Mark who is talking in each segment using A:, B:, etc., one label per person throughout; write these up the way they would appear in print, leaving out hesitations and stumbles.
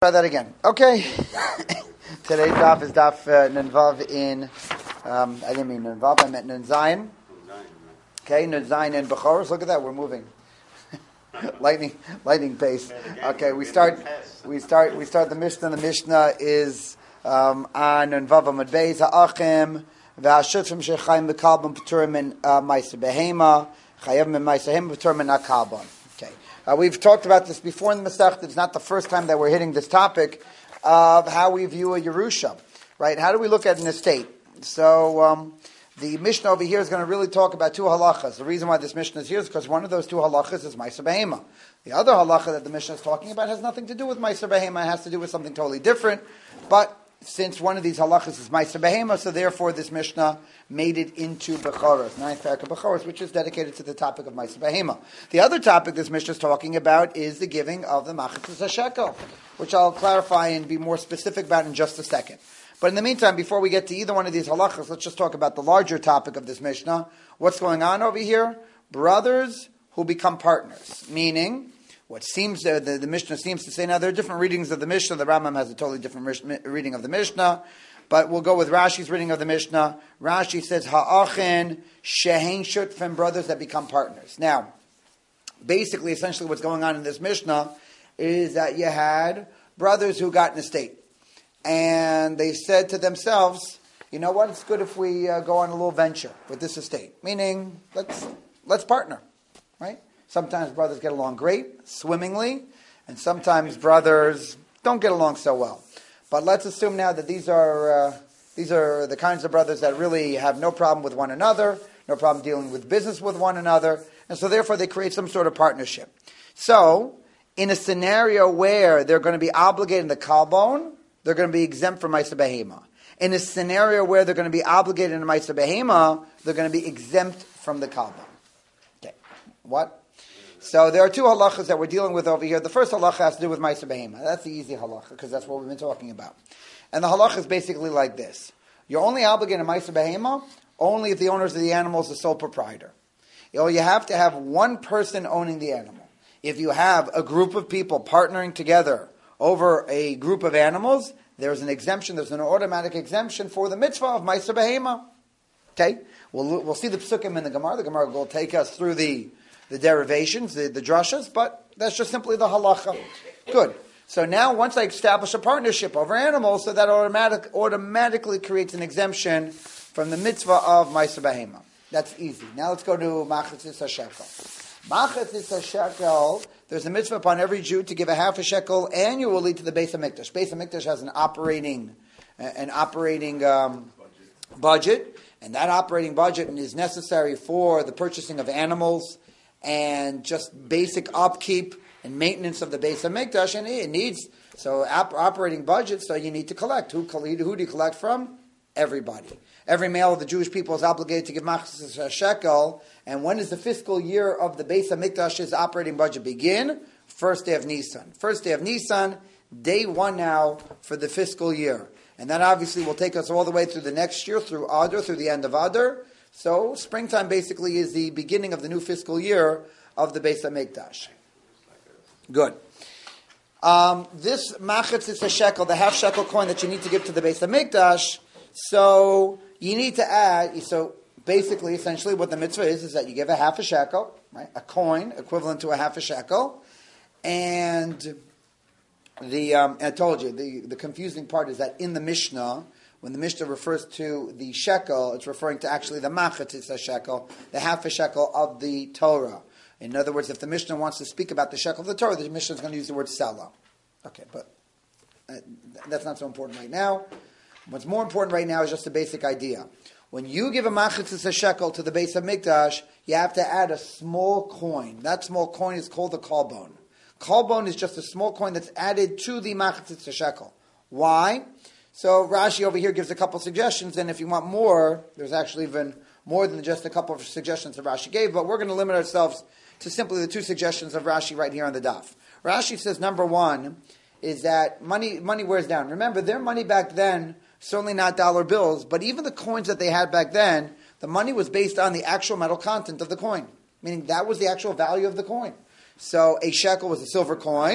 A: Try that again. Okay. Today's daf is daf Nunvav in, I didn't mean Nunvav, I meant Nun Zayin. Okay, Nun Zayin in Bechoros. Look at that, we're moving. lightning pace. Okay, we start the Mishnah. The Mishnah is on Nunvav Amud Beis, Ha'achim, V'ha'shutfim she'chayim b'kalbon p'turim min ma'aser behema, chayavim min ma'aser behema p'turim min ha'kalbon. We've talked about this before in the Masechta. It's not the first time that we're hitting this topic of how we view a Yerusha, right? How do we look at an estate? So the Mishnah over here is going to really talk about two halachas. The reason why this Mishnah is here is because one of those two halachas is Ma'aser Behema. The other halacha that the Mishnah is talking about has nothing to do with Ma'aser Behema. It has to do with something totally different. But since one of these halachas is Ma'aser Behema, so therefore this Mishnah made it into Bechoros, ninth parak of Bechoros, which is dedicated to the topic of Ma'aser Behema. The other topic this Mishnah is talking about is the giving of the Machatzis HaShekel, which I'll clarify and be more specific about in just a second. But in the meantime, before we get to either one of these halachas, let's just talk about the larger topic of this Mishnah. What's going on over here? Brothers who become partners, meaning what seems the Mishnah seems to say, now there are different readings of the Mishnah. The Rambam has a totally different reading of the Mishnah, but we'll go with Rashi's reading of the Mishnah. Rashi says, Ha'achin shehein shutfim, brothers that become partners. Now, basically, essentially what's going on in this Mishnah is that you had brothers who got an estate, and they said to themselves, you know what, it's good if we go on a little venture with this estate, meaning let's partner, right? Sometimes brothers get along great, swimmingly, and sometimes brothers don't get along so well. But let's assume now that these are the kinds of brothers that really have no problem with one another, no problem dealing with business with one another, and so therefore they create some sort of partnership. So, in a scenario where they're going to be obligated in the kalbon, they're going to be exempt from Ma'aser Behema. In a scenario where they're going to be obligated in Ma'aser Behema, they're going to be exempt from the kalbon. Okay, what? So there are two halachas that we're dealing with over here. The first halacha has to do with Ma'aser Behema. That's the easy halacha, because that's what we've been talking about. And the halacha is basically like this. You're only obligated in Ma'aser Behema only if the owners of the animal is the sole proprietor. You have to have one person owning the animal. If you have a group of people partnering together over a group of animals, there's an exemption, there's an automatic exemption for the mitzvah of Ma'aser Behema. Okay? We'll see the psukim in the Gemara. The Gemara will take us through the derivations, the drashas, but that's just simply the halacha. Good. So now, once I establish a partnership over animals, so that automatically creates an exemption from the mitzvah of Ma'aser Behema. That's easy. Now let's go to Machatzis HaShekel. Machatzis HaShekel, there's a mitzvah upon every Jew to give a half a shekel annually to the Beis HaMikdash. Beis HaMikdash has an operating budget, and that operating budget is necessary for the purchasing of animals and just basic upkeep and maintenance of the Beis HaMikdash, and it needs operating budget. So you need to collect. Who do you collect from? Everybody. Every male of the Jewish people is obligated to give Machatzis HaShekel. And when does the fiscal year of the Beis HaMikdash's operating budget begin? First day of Nisan. First day of Nisan, day one now for the fiscal year, and that obviously will take us all the way through the next year, through Adar, through the end of Adar. So springtime basically is the beginning of the new fiscal year of the Beis HaMikdash. Good. This Machatzis HaShekel, the half shekel coin that you need to give to the Beis HaMikdash, so you need to add, so basically, essentially what the mitzvah is that you give a half a shekel, right? A coin equivalent to a half a shekel. And I told you, the confusing part is that in the Mishnah, when the Mishnah refers to the shekel, it's referring to actually the Machatzis HaShekel, the half a shekel of the Torah. In other words, if the Mishnah wants to speak about the shekel of the Torah, the Mishnah is going to use the word sela. Okay, but that's not so important right now. What's more important right now is just the basic idea. When you give a Machatzis HaShekel to the Beis HaMikdash, you have to add a small coin. That small coin is called the kalbon. Kalbon is just a small coin that's added to the Machatzis HaShekel. Why? So Rashi over here gives a couple suggestions, and if you want more, there's actually even more than just a couple of suggestions that Rashi gave, but we're going to limit ourselves to simply the two suggestions of Rashi right here on the daf. Rashi says, number one, is that money wears down. Remember, their money back then, certainly not dollar bills, but even the coins that they had back then, the money was based on the actual metal content of the coin, meaning that was the actual value of the coin. So a shekel was a silver coin,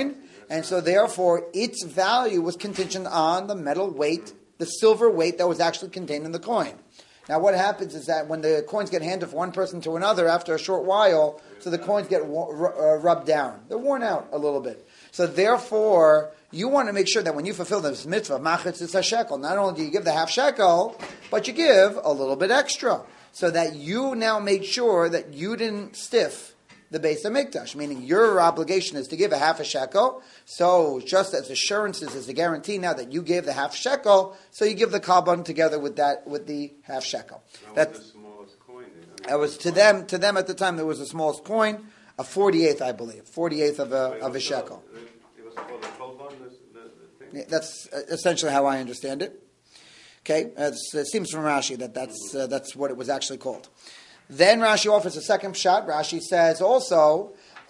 A: And so therefore, its value was contingent on the metal weight, the silver weight that was actually contained in the coin. Now what happens is that when the coins get handed from one person to another, after a short while, so the coins get rubbed down. They're worn out a little bit. So therefore, you want to make sure that when you fulfill this mitzvah, machitz is a shekel, not only do you give the half shekel, but you give a little bit extra. So that you now made sure that you didn't stiff the Beis HaMikdash, meaning your obligation is to give a half a shekel. So just as assurances is a guarantee now that you gave the half shekel, so you give the korban together with the half shekel.
B: That's the smallest coin.
A: That was to them at the time. There was the smallest coin, a 48th, I believe, 48th of a shekel.
B: It was called the korban. The thing.
A: That's essentially how I understand it. Okay, it seems from Rashi that's what it was actually called. Then Rashi offers a second shot. Rashi says also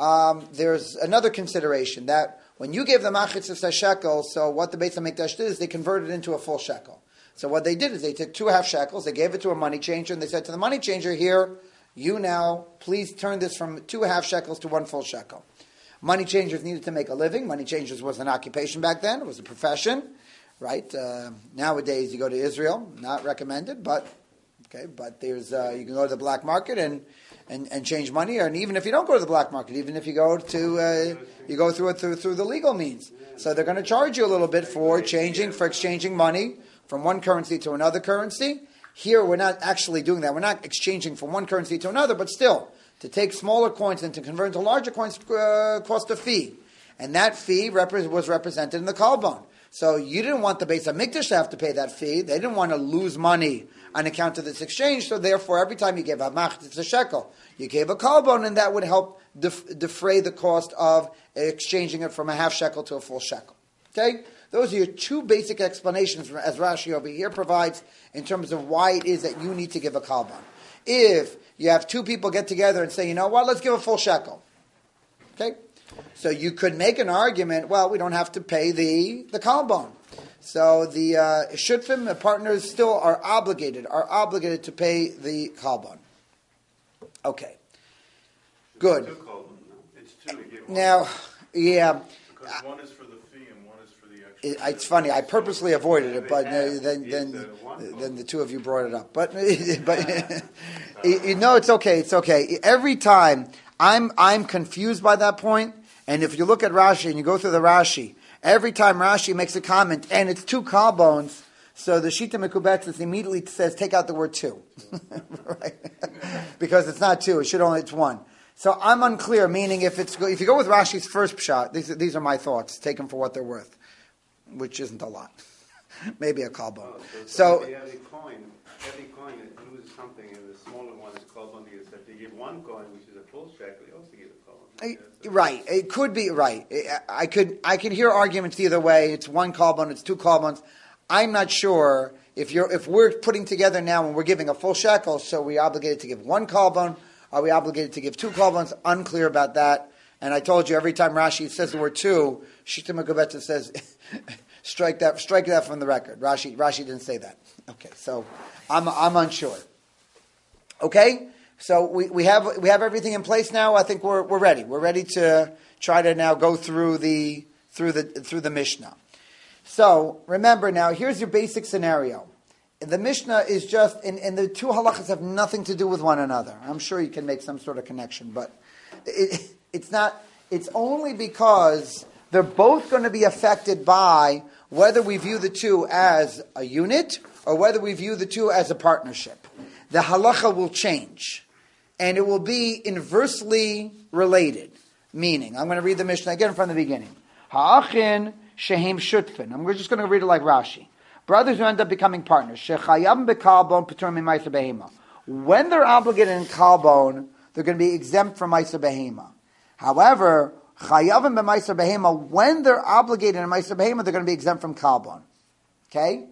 A: there's another consideration that when you gave the machitzis a shekel, so what the Beis HaMikdash did is they converted it into a full shekel. So what they did is they took 2 half shekels, they gave it to a money changer, and they said to the money changer, here, you now please turn this from 2 half shekels to 1 full shekel. Money changers needed to make a living. Money changers was an occupation back then. It was a profession, right? Nowadays you go to Israel, not recommended, but there's you can go to the black market and change money, and even if you don't go to the black market, even if you go to you go through the legal means. So they're going to charge you a little bit for exchanging money from one currency to another currency. Here we're not actually doing that. We're not exchanging from one currency to another, but still, to take smaller coins and to convert into larger coins cost a fee, and that fee was represented in the korban. So you didn't want the Beis HaMikdash to have to pay that fee. They didn't want to lose money on account of this exchange. So therefore, every time you gave a machitzis a shekel, you gave a korban, and that would help defray the cost of exchanging it from a half shekel to a full shekel. Okay? Those are your 2 basic explanations as Rashi over here provides in terms of why it is that you need to give a korban. If you have 2 people get together and say, you know what, let's give a full shekel. Okay? So you could make an argument, well, we don't have to pay the korban. So the shutfim, the partners, still are obligated to pay the korban. Okay. Good.
B: It's 2 to give one.
A: Now, yeah.
C: Because one is for the fee and one is for the extra.
A: It's funny. I purposely avoided it, but then the 2 of you brought it up. But it's okay. It's okay. Every time I'm confused by that point, and if you look at Rashi and you go through the Rashi, every time Rashi makes a comment and it's 2 korbanos, so the Shita Mekubetzes immediately says take out the word 2, right? Because it's not 2. It's 1. So I'm unclear. Meaning, if you go with Rashi's first pshat, these are my thoughts, take them for what they're worth, which isn't a lot. Maybe a korban.
B: So every coin includes something, and the smaller one is korban. Because if you give 1 coin, which is a full shekel, you also give a korban.
A: Right, it could be right. I could hear arguments either way. It's 1 korban, it's 2 korbans. I'm not sure if we're putting together now and we're giving a full shekel, so we're obligated to give 1 korban. Are we obligated to give 2 korbans? Unclear about that. And I told you every time Rashi says the word 2, Shita Mekubetzes says strike that from the record. Rashi didn't say that. Okay, so I'm unsure. Okay. So we have everything in place now. I think we're ready. We're ready to try to now go through the Mishnah. So remember now, here's your basic scenario. The Mishnah is just, and the 2 halachas have nothing to do with one another. I'm sure you can make some sort of connection, but it's not. It's only because they're both going to be affected by whether we view the 2 as a unit or whether we view the 2 as a partnership. The halacha will change. And it will be inversely related. Meaning, I'm going to read the Mishnah again from the beginning. Ha'achin shehem shutfin. I'm just going to read it like Rashi. Brothers who end up becoming partners. Shechayam bekalbon p'turim ma'aser behema. When they're obligated in kalbon, they're going to be exempt from ma'aser behema. However, chayavim b'ma'aser behema, when they're obligated in ma'aser behema, they're going to be exempt from kalbon. Okay?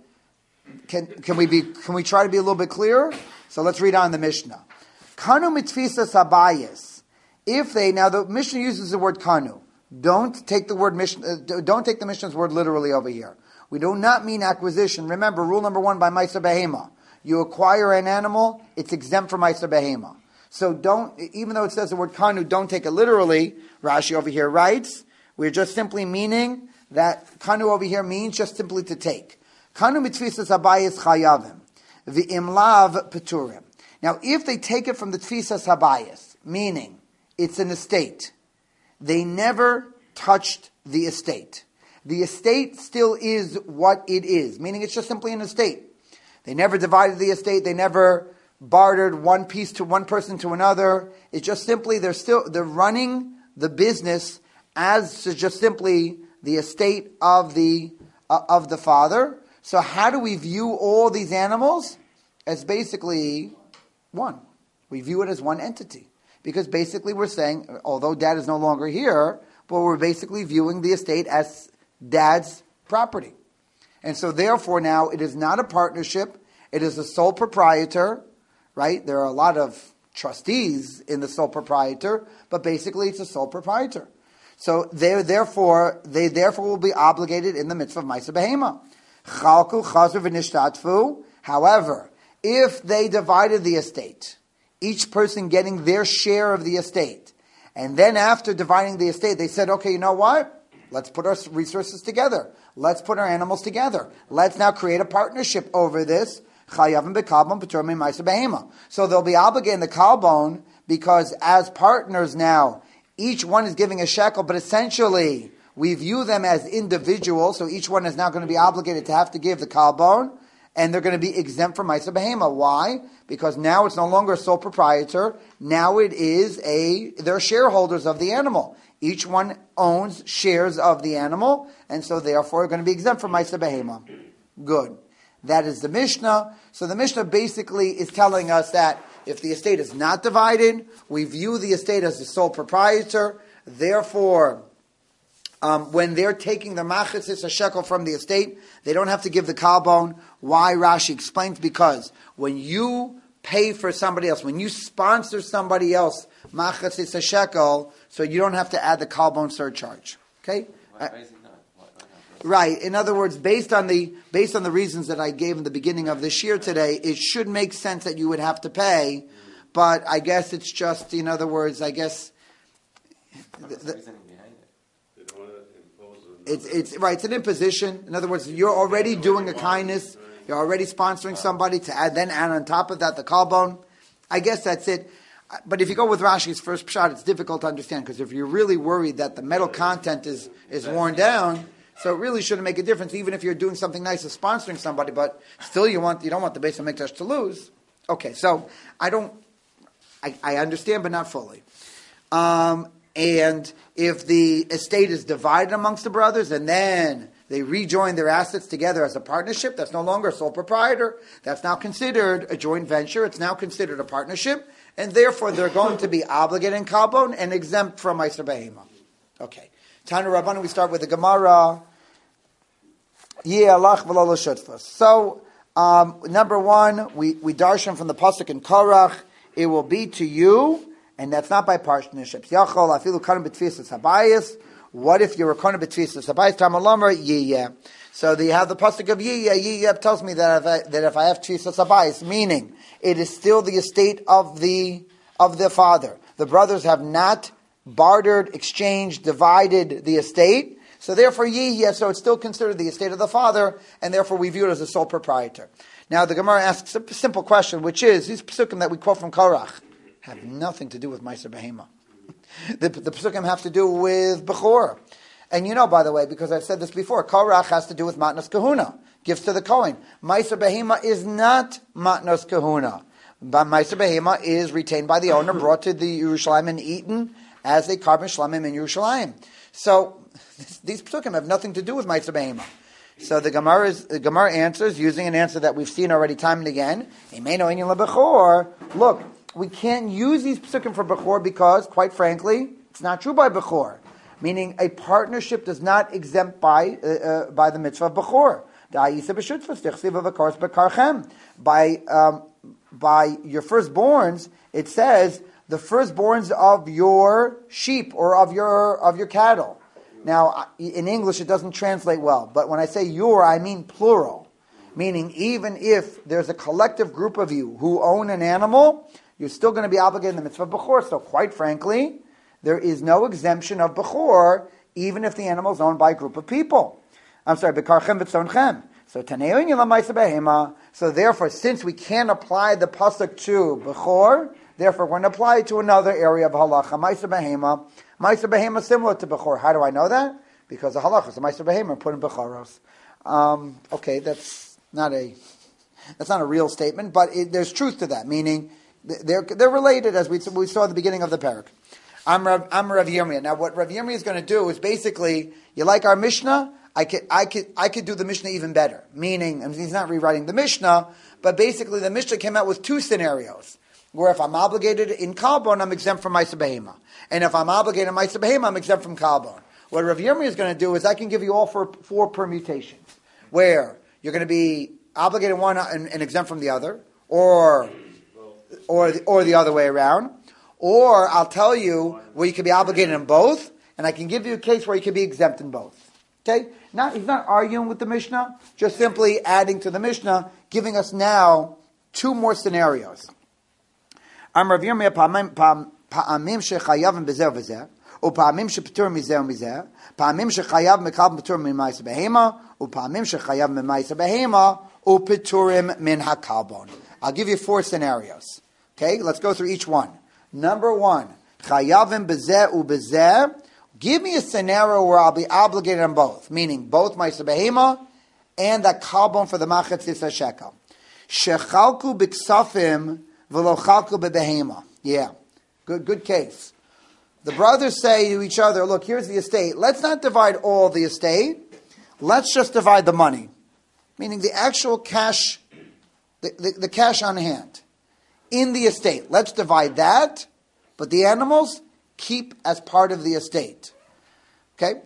A: Can we try to be a little bit clearer? So let's read on the Mishnah. Kanu mitfisa sabayis. Now the Mishnah uses the word kanu. Don't take the Mishnah's word literally over here. We do not mean acquisition. Remember, rule number 1 by Ma'aser Behema. You acquire an animal, it's exempt from Ma'aser Behema. So even though it says the word kanu, don't take it literally. Rashi over here writes, We're just simply meaning that kanu over here means just simply to take. Kanu mitfisas habayis chayavim, v'imlav peturim. Now, if they take it from the tfisas habayis, meaning it's an estate, they never touched the estate. The estate still is what it is, meaning it's just simply an estate. They never divided the estate. They never bartered one piece to one person to another. It's just simply they're running the business as just simply the estate of the father. So how do we view all these animals? As basically one. We view it as one entity. Because basically we're saying, although dad is no longer here, but we're basically viewing the estate as dad's property. And so therefore now it is not a partnership, it is a sole proprietor, right? There are a lot of trustees in the sole proprietor, but basically it's a sole proprietor. So they therefore will be obligated in the mitzvah of Ma'aser Behema. Chalku chazu v'nishtatfu. However, if they divided the estate, each person getting their share of the estate, and then after dividing the estate, they said, okay, you know what? Let's put our resources together. Let's put our animals together. Let's now create a partnership over this. So they'll be obligating the kalbon because as partners now, each one is giving a shekel, but essentially we view them as individuals, so each one is now going to be obligated to have to give the kalbon, and they're going to be exempt from Ma'aser Behema. Why? Because now it's no longer a sole proprietor. Now it is they're shareholders of the animal. Each one owns shares of the animal, and so therefore are going to be exempt from Ma'aser Behema. Good. That is the Mishnah. So the Mishnah basically is telling us that if the estate is not divided, we view the estate as the sole proprietor. Therefore, when they're taking the machatzis, a shekel from the estate, they don't have to give the kalbon. Why? Rashi explains, because when you pay for somebody else, when you sponsor somebody else, machatzis, a shekel, so you don't have to add the kalbon surcharge. Okay? Right. In other words, based on the reasons that I gave in the beginning of this year today, it should make sense that you would have to pay, but I guess it's just, in other words, I guess it's right. It's an imposition. In other words, you're already doing a kindness. You're already sponsoring somebody to add on top of that the kalbon. I guess that's it. But if you go with Rashi's first pshat, it's difficult to understand, because if you're really worried that the metal content is worn down, so it really shouldn't make a difference, even if you're doing something nice as sponsoring somebody, but still you don't want the Beis HaMikdash to lose. Okay, so I understand, but not fully. And if the estate is divided amongst the brothers, and then they rejoin their assets together as a partnership, that's no longer a sole proprietor. That's now considered a joint venture. It's now considered a partnership, and therefore they're going to be obligated in kalbon and exempt from Ma'aser Behema. Okay. Tanu Rabbanan, we start with the Gemara. So, number one, we darshan from the pasuk in Korach, it will be to you, and that's not by partnerships. Yachol afilu kanim b'tfisas habayis. What if you're a kanim b'tfisas habayis? Tamalomer yiyeh. So you have the pasuk of yiyeh. Yiyeh tells me that if I have tfisas habayis, meaning it is still the estate of the father. The brothers have not bartered, exchanged, divided the estate. So therefore, so it's still considered the estate of the father, and therefore we view it as a sole proprietor. Now the Gemara asks a simple question, which is, these psukim that we quote from Korach have nothing to do with Ma'aser Behema. The psukim have to do with Bechor. And you know, by the way, because I've said this before, Korach has to do with Matnas Kahuna, gifts to the Kohen. Ma'aser Behema is not Matnas Kahuna. But Ma'aser Behema is retained by the owner, brought to the Yerushalayim and eaten as a carbon shlamim in Yerushalayim. So these psukim have nothing to do with Ma'aser Behema. So the Gemara answers using an answer that we've seen already time and again. Look, we can't use these psukim for Bechor because, quite frankly, it's not true by Bechor. Meaning, a partnership does not exempt by the mitzvah of Bechor. By your firstborns, it says the firstborns of your sheep or of your cattle. Now, in English, it doesn't translate well, but when I say your, I mean plural. Meaning, even if there's a collective group of you who own an animal, you're still going to be obligated in the mitzvah of Bechor. So, quite frankly, there is no exemption of Bechor even if the animal is owned by a group of people. I'm sorry, bekarchem v'tzonchem. So tanein yila ma'aser behema. So therefore, since we can't apply the pasuk to bechor, therefore we're going to apply it to another area of halacha, ma'aser behema. Ma'aser behema is similar to bechor. How do I know that? Because the halacha is ma'aser behema put in bechoros. Okay, that's not a real statement, but there's truth to that. Meaning they're related, as we saw at the beginning of the parak. I'm Rav Yirmiyah. Now, what Rav Yirmiyah is going to do is basically, you like our Mishnah? I could do the Mishnah even better. Meaning, I mean, he's not rewriting the Mishnah, but basically the Mishnah came out with two scenarios. Where if I'm obligated in Kalbon, I'm exempt from Ma'aser Behema. And if I'm obligated in Ma'aser Behema, I'm exempt from Kalbon. What Rav Yirmiyah is going to do is I can give you all four permutations. Where you're going to be obligated one and exempt from the other. Or the other way around. Or I'll tell you where you can be obligated in both, and I can give you a case where you can be exempt in both. Okay? Now, he's not arguing with the Mishnah, just simply adding to the Mishnah, giving us now two more scenarios. I'm Rav Yirmiyah pa'amim shechayavim b'zeh v'zeh, ופעמים שפטור מזה ומזה, פעמים שחייב מקבל פטור ממעשה בהמה, ופעמים שחייב ממעשה בהמה, ופטורים מן הקלבון. I'll give you four scenarios. Okay, let's go through each one. Number one, chayavim b'zeh u'b'zeh. Give me a scenario where I'll be obligated on both, meaning both ma'aser behema and the kalbon for the machatzis shekel. Shechalku b'ksafim v'lo chalku b'behema. Yeah, good case. The brothers say to each other, look, here's the estate. Let's not divide all the estate. Let's just divide the money. Meaning the actual cash, the cash on hand in the estate. Let's divide that, but the animals keep as part of the estate. Okay?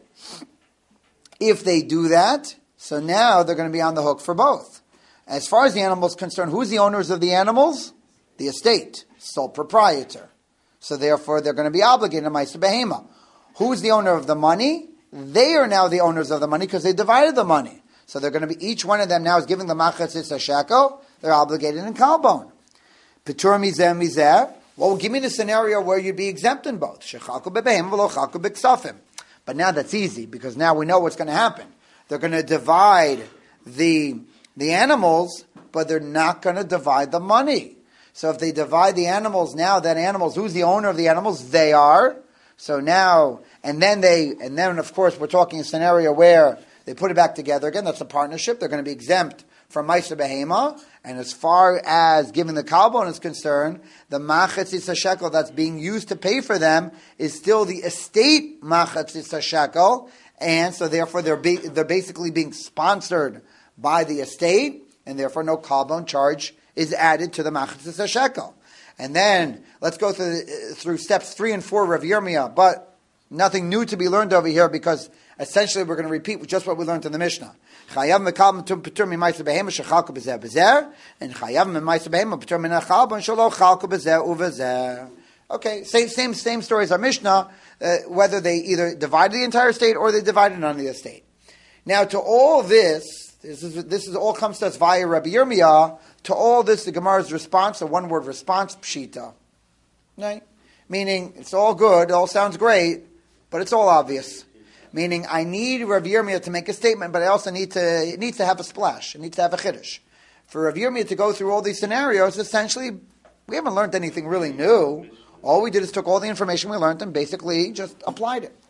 A: If they do that, so now they're going to be on the hook for both. As far as the animals are concerned, who's the owners of the animals? The estate, sole proprietor. So therefore, they're going to be obligated to Ma'aser Behema. Who's the owner of the money? They are now the owners of the money because they divided the money. So they're going to be, each one of them now is giving the machatzis a shekel. They're obligated in kalbon. Petur mizeh mizeh. Well, give me the scenario where you'd be exempt in both. Shechalku b'behema v'lo chalku b'ksafim. But now that's easy because now we know what's going to happen. They're going to divide the animals, but they're not going to divide the money. So if they divide the animals now, then animals, who's the owner of the animals? They are. So now, and then of course we're talking a scenario where they put it back together again. That's a partnership. They're going to be exempt from Ma'aser Behema. And as far as giving the kalbon is concerned, the machatzis shekel that's being used to pay for them is still the estate machatzis shekel. And so therefore they're basically being sponsored by the estate, and therefore no kalbon charge is added to the machatzis shekel. And then let's go through steps 3 and 4 of Rav Yirmiyah, but nothing new to be learned over here because essentially we're going to repeat just what we learned in the Mishnah. Chayav mekal petur mima'aser behema shechalku b'zeh b'zeh, and chayav mima'aser behema petur min hachalbon shelo chalku b'zeh u'v'zeh. Okay, same story as our Mishnah, whether they either divided the entire estate or they divided on the estate. Now, to all this is all comes to us via Rabbi Yirmiyah. To all this, the Gemara's response, a one-word response, pshita. Right? Meaning, it's all good, it all sounds great, but it's all obvious. Meaning, I need Rav Yirmiyah to make a statement, but I also it needs to have a splash. It needs to have a chiddush. For Rav Yirmiyah to go through all these scenarios, essentially, we haven't learned anything really new. All we did is took all the information we learned and basically just applied it.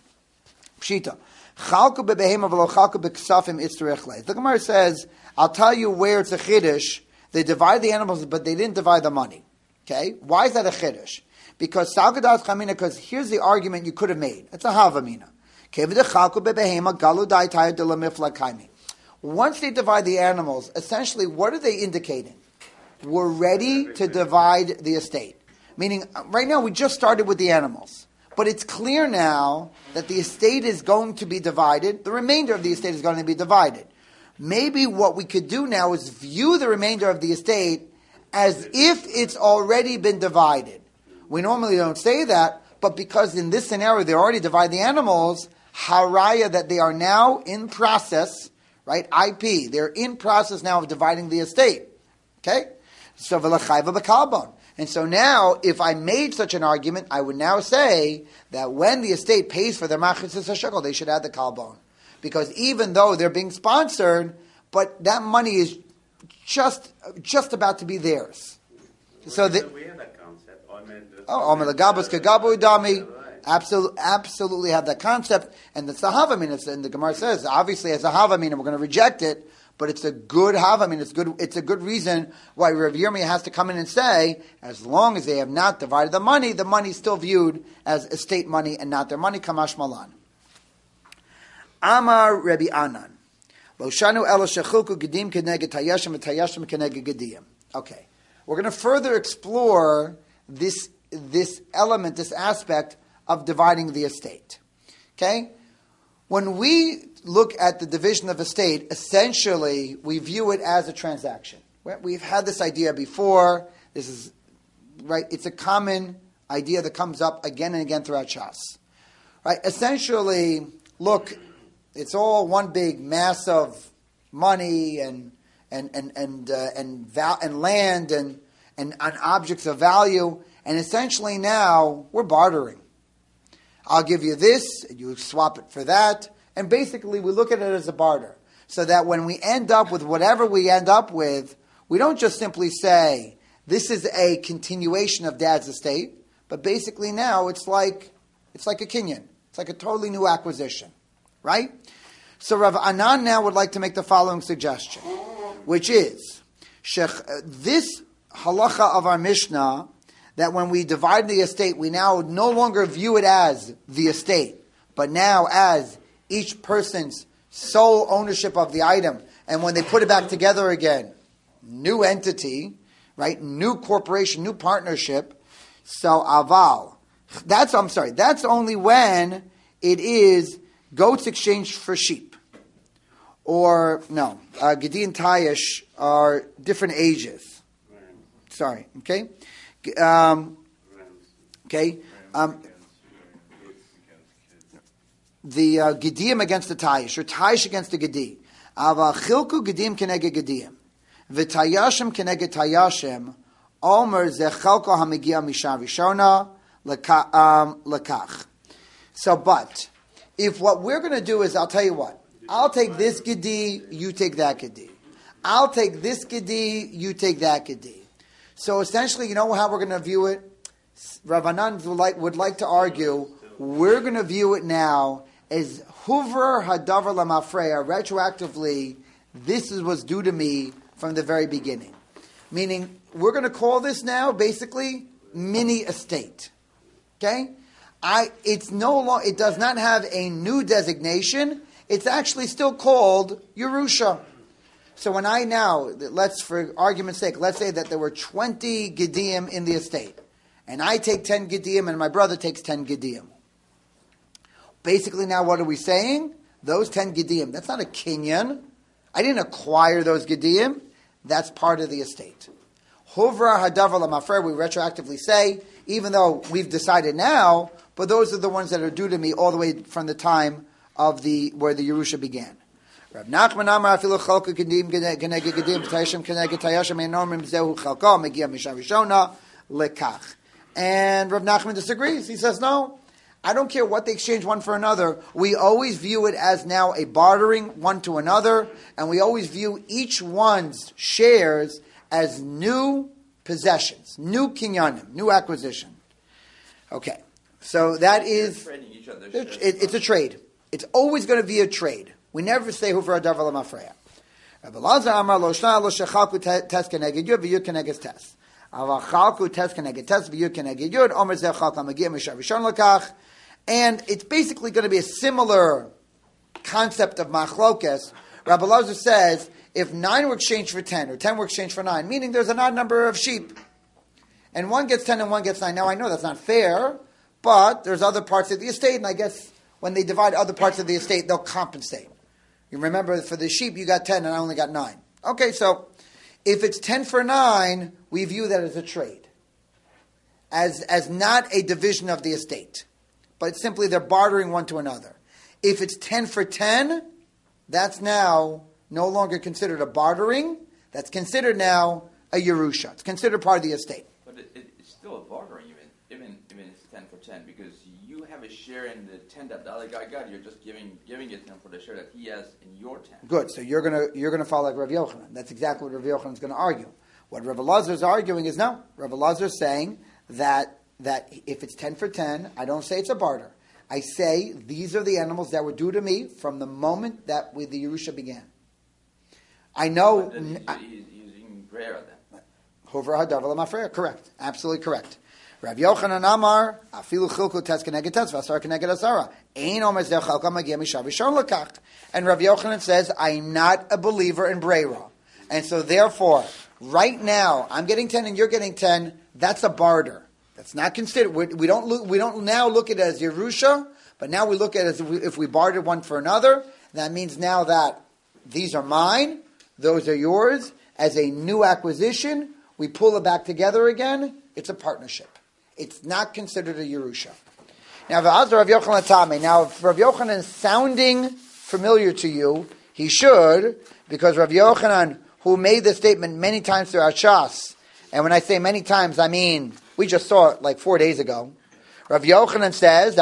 A: Pshita. Chalku bebehema v'lo chalku b'ksafim itzrich. The Gemara says, I'll tell you where it's a chiddush. They divide the animals, but they didn't divide the money. Okay? Why is that a chiddush? Because salgadas chamina, because here's the argument you could have made. It's a havamina. Once they divide the animals, essentially, what are they indicating? We're ready to divide the estate. Meaning, right now we just started with the animals. But it's clear now that the estate is going to be divided. The remainder of the estate is going to be divided. Maybe what we could do now is view the remainder of the estate as if it's already been divided. We normally don't say that, but because in this scenario they already divide the animals, haraya that they are now in process, right? IP, they're in process now of dividing the estate. Okay? So v'lachayva b'kalbon. And so now, if I made such an argument, I would now say that when the estate pays for their machitzas hashekel, they should add the kalbon. Because even though they're being sponsored, but that money is just about to be theirs. So
B: we have that concept.
A: Absolutely have that concept. And that's the Havamina. And the Gemara says, obviously as a Havamina, we're going to reject it. But it's a good Havamina. It's a good reason why Rav Yirmiyah has to come in and say, as long as they have not divided the money is still viewed as estate money and not their money. Kamash Malan. Amar Rabbi Anan. Loshanu elo shechulku gedim keneged tayashim v'tayashim keneged gediyim. Okay. We're going to further explore this element, this aspect of dividing the estate. Okay? When we look at the division of estate, essentially we view it as a transaction. We've had this idea before. This is right. It's a common idea that comes up again and again throughout Shas. Right? Essentially, look, it's all one big mass of money and land and objects of value, and essentially now we're bartering. I'll give you this, and you swap it for that, and basically we look at it as a barter. So that when we end up with whatever we end up with, we don't just simply say, this is a continuation of Dad's estate, but basically now it's like a kinyan. It's like a totally new acquisition. Right? So Rav Anan now would like to make the following suggestion, which is, this halacha of our Mishnah, that when we divide the estate, we now no longer view it as the estate, but now as each person's sole ownership of the item. And when they put it back together again, new entity, right? New corporation, new partnership. So aval. That's only when it is goats exchanged for sheep. Or, no, Gedi and Tayash are different ages. Sorry, okay? The Gedim against the Tayash, or Tayash against the Gedi. Ava chilku Gedim keneged Gedim. V'tayashim keneged Tayashim. Omer ze chalko hamigia misha rishona lekach. So, but, if what we're going to do is, I'll tell you what, I'll take this Gedi, you take that Gedi. I'll take this Gedi, you take that Gedi. So essentially, you know how we're going to view it? Rav Anan would like to argue, we're going to view it now as Huvra Hadavar Lamafreya, retroactively, this is what's due to me from the very beginning. Meaning, we're going to call this now, basically, mini estate. Okay? It does not have a new designation. It's actually still called Yerusha. So when for argument's sake, let's say that there were 20 Gedim in the estate. And I take 10 Gedim and my brother takes 10 Gedim. Basically now what are we saying? Those 10 Gedim, that's not a kinyan. I didn't acquire those Gedim. That's part of the estate. Huvra hadavar lamafrer, we retroactively say, even though we've decided now, but those are the ones that are due to me all the way from the time of where the Yerusha began. Rav Nachman Amar afilu chalku gedim keneged gedim tayashim keneged tayashim enomim zehu chalko megia misha rishona lekach. And Rav Nachman disagrees. He says, no, I don't care what they exchange one for another. We always view it as now a bartering one to another, and we always view each one's shares as new possessions, new kinyanim, new acquisition. Okay, so that is, it's a trade. It's always going to be a trade. We never say Huvra Davar Lamafreya. Rabbi Lazar Amar Lo Shna Lo Shechalku Tes Keneged Yud V'Yud Keneged Tes. Avachalku Tes Keneged Tes V'Yud Keneged Yud Omer Zeh Chalka Magia Misha Rishon Lekach. And it's basically going to be a similar concept of machlokes. Rabbi Lazar says, if 9 were exchanged for 10, or 10 were exchanged for 9, meaning there's an odd number of sheep, and one gets 10 and one gets 9. Now I know that's not fair, but there's other parts of the estate, and I guess when they divide other parts of the estate, they'll compensate. You remember, for the sheep, you got 10 and I only got 9. Okay, so if it's 10 for 9, we view that as a trade. As not a division of the estate. But simply they're bartering one to another. If it's 10 for 10, that's now no longer considered a bartering. That's considered now a Yerusha. It's considered part of the estate.
D: But still a bartering even it's 10 for 10, because you have a share in the 10 that the other guy got. You're just giving it to him for the share that he has in your 10.
A: Good. So you're gonna follow like Rav Yochanan. That's exactly what Rav Yochanan is going to argue. What Rav Elazar is arguing is no. Rav Elazar is saying that if it's 10 for 10, I don't say it's a barter. I say these are the animals that were due to me from the moment that the Yerusha began. I know.
D: He's using Brera then.
A: Hover hadavar lemafreya. Correct. Absolutely correct. Rav Yochanan Amar afilu chilku tes keneged tes v'asar keneged asara ein omer zeh chalka magia mishav rishon lekach. And Rav Yochanan says, I'm not a believer in Brera, and so therefore, right now I'm getting 10 and you're getting 10. That's a barter. That's not considered. We don't now look at it as Yerusha, but now we look at it as if we bartered one for another. That means now that these are mine, those are yours. As a new acquisition, we pull it back together again. It's a partnership. It's not considered a Yerusha. Now, if Rav Yochanan is sounding familiar to you, he should, because Rav Yochanan, who made this statement many times throughout Shas, and when I say many times, I mean, we just saw it like 4 days ago. Rav Yochanan says,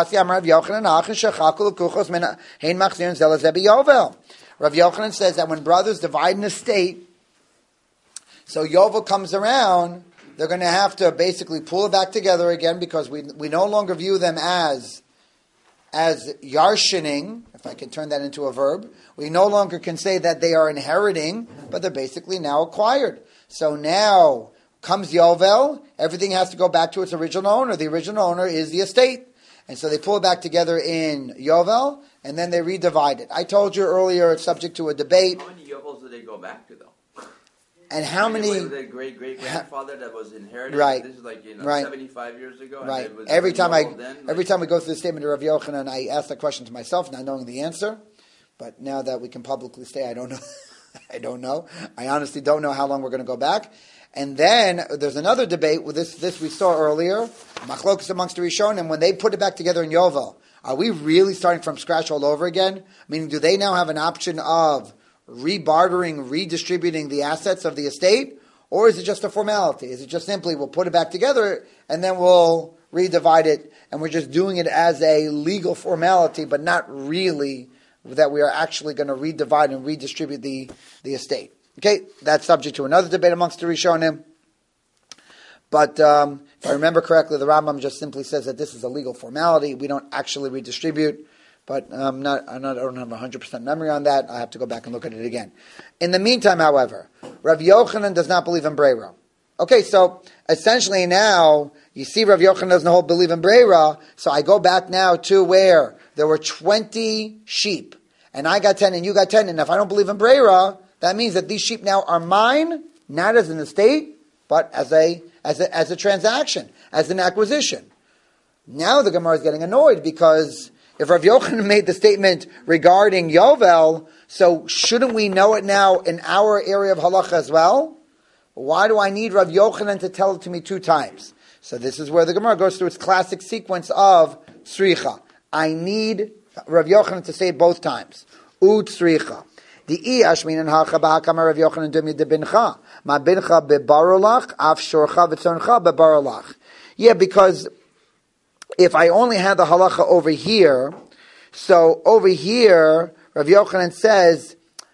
A: Rav Yochanan says that when brothers divide an estate, so Yovel comes around, they're going to have to basically pull it back together again, because we no longer view them as yarshining, if I can turn that into a verb. We no longer can say that they are inheriting, but they're basically now acquired. So now comes Yovel, everything has to go back to its original owner. The original owner is the estate. And so they pull it back together in Yovel, and then they redivide it. I told you earlier it's subject to a debate.
D: How many Yovels do they go back to, though?
A: And how many...
D: The great-great-grandfather that was inherited,
A: right.
D: This is like 75 years ago.
A: Right.
D: And
A: every time we go through the statement of Rav Yochanan, I ask that question to myself, not knowing the answer. But now that we can publicly say, I don't know. I don't know. I honestly don't know how long we're going to go back. And then there's another debate with this we saw earlier, Machlokas amongst the Rishonim, when they put it back together in Yovel. Are we really starting from scratch all over again? Meaning, do they now have an option of rebartering, redistributing the assets of the estate? Or is it just a formality? Is it just simply we'll put it back together and then we'll redivide it, and we're just doing it as a legal formality, but not really that we are actually going to redivide and redistribute the estate? Okay, that's subject to another debate amongst the Rishonim. But if I remember correctly, the Rambam just simply says that this is a legal formality. We don't actually redistribute. But I don't have 100% memory on that. I have to go back and look at it again. In the meantime, however, Rav Yochanan does not believe in Brera. Okay, so essentially now, you see Rav Yochanan doesn't believe in Brera, so I go back now to where there were 20 sheep, and I got 10 and you got 10, and if I don't believe in Brera, that means that these sheep now are mine, not as an estate, but as a transaction, as an acquisition. Now the Gemara is getting annoyed, because if Rav Yochanan made the statement regarding Yovel, so shouldn't we know it now in our area of halacha as well? Why do I need Rav Yochanan to tell it to me 2 times? So this is where the Gemara goes through its classic sequence of tzricha. I need Rav Yochanan to say it both times. Tzricha. The Ashmin and Hacha Ba'akama Rav Yochanan Dumi de Bincha. Ma Bincha bebarolach, af shorcha v'tzoncha bebarolach. Yeah, because if I only had the halacha over here, so over here, Rav Yochanan says,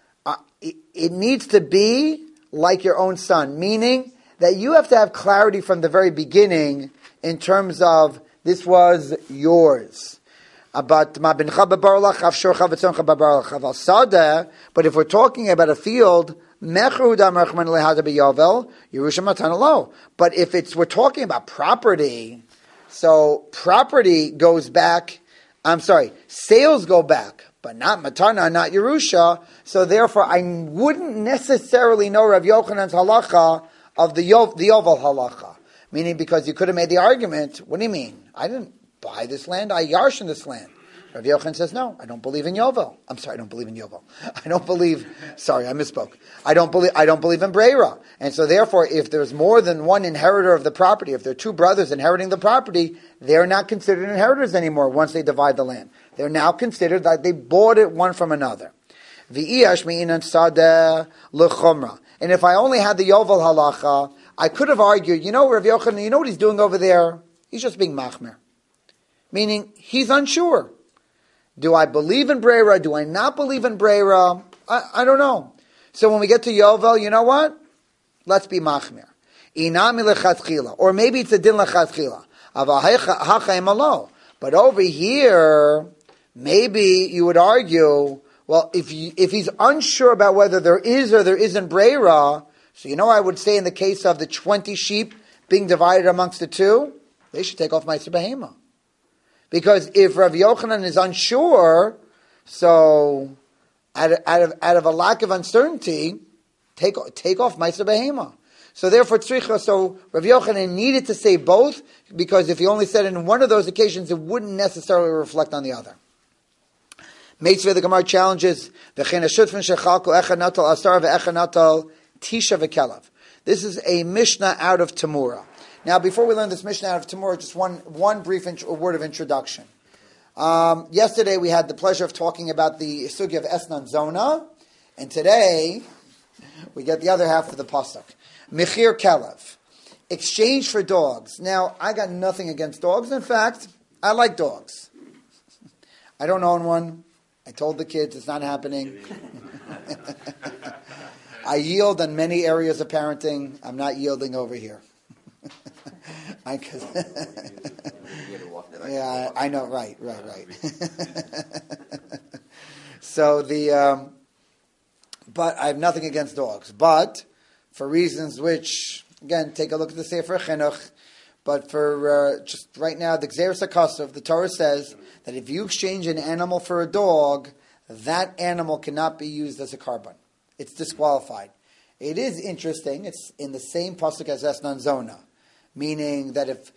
A: it needs to be like your own son, meaning that you have to have clarity from the very beginning in terms of this was yours. But if we're talking about a field, but if we're talking about property, so property goes back, sales go back, but not matana, not Yerusha, so therefore I wouldn't necessarily know Rav Yochanan's halacha of the Yovel halacha. Meaning, because you could have made the argument, what do you mean? I didn't buy this land, I yarshin this land. Rav Yochanan says, no, I don't believe in Yovel. I don't believe in Yovel. I misspoke. I don't believe in Brera. And so therefore, if there's more than one inheritor of the property, if there are 2 brothers inheriting the property, they're not considered inheritors anymore once they divide the land. They're now considered that they bought it one from another. And if I only had the Yovel halacha, I could have argued, Rav Yochanan, you know what he's doing over there? He's just being machmer. Meaning, he's unsure. Do I believe in Breira? Do I not believe in Breira? I don't know. So when we get to Yovel, you know what? Let's be machmer. Inami lechatchila. Or maybe it's a din lechatchila. But over here, maybe you would argue, well, if he's unsure about whether there is or there isn't Breira, so I would say in the case of the 20 sheep being divided amongst the two, they should take off Meiser Behema. Because if Rav Yochanan is unsure, so out of a lack of uncertainty, take off Meiser Behema. So therefore, so Rav Yochanan needed to say both, because if he only said it in one of those occasions, it wouldn't necessarily reflect on the other. Meitzvah, the Gemara challenges, Tisha v'kelav. This is a Mishnah out of Tamura. Now, before we learn this Mishnah out of Tamura, just one brief word of introduction. Yesterday we had the pleasure of talking about the sugya of Esnan Zona, and today we get the other half of the pasuk. Mechir kelav, exchange for dogs. Now, I got nothing against dogs. In fact, I like dogs. I don't own one. I told the kids it's not happening. I yield on many areas of parenting. I'm not yielding over here. Yeah, I know. Right. So but I have nothing against dogs. But for reasons which, again, take a look at the Sefer Chinuch. But for just right now, the Gzeres HaKasav, the Torah says that if you exchange an animal for a dog, that animal cannot be used as a carbon. It's disqualified. It is interesting. It's in the same pasuk as Esnan Zona, meaning that if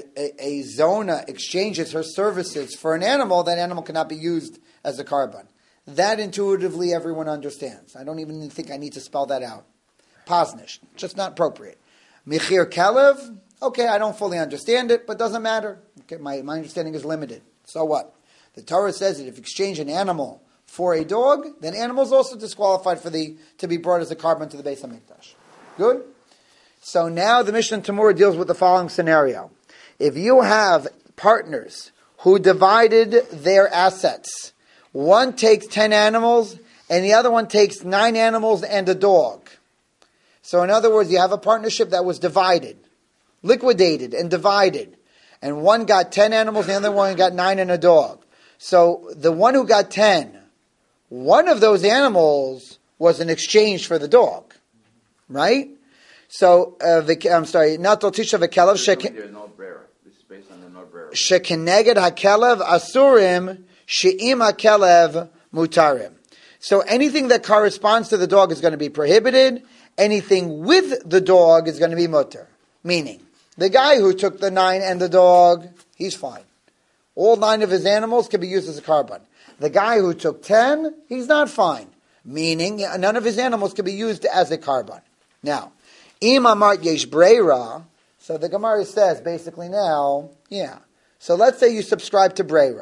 A: a Zona exchanges her services for an animal, that animal cannot be used as a carbon. That intuitively everyone understands. I don't even think I need to spell that out. Pasnish, just not appropriate. Mechir kelev, okay, I don't fully understand it, but doesn't matter. Okay, my understanding is limited. So what? The Torah says that if you exchange an animal for a dog, then animal is also disqualified to be brought as a carbon to the Beis HaMikdash. Good? So now the Mishnah Tamura deals with the following scenario. If you have partners who divided their assets, one takes 10 animals and the other one takes 9 animals and a dog. So in other words, you have a partnership that was divided, liquidated and divided. And one got 10 animals and the other one got 9 and a dog. So the one who got 10, one of those animals was an exchange for the dog, right? So, I'm sorry, Natal Tisha v'kelev
D: There's no brera. This is based on the no brera.
A: Shekeneged hakelev asurim she'im hakelev mutarim. So anything that corresponds to the dog is going to be prohibited. Anything with the dog is going to be mutar. Meaning, the guy who took the 9 and the dog, he's fine. All 9 of his animals can be used as a carbon. The guy who took 10, he's not fine. Meaning, none of his animals can be used as a carbon. Now, im amart yesh breira, so the Gemara says basically now, yeah. So let's say you subscribe to breira.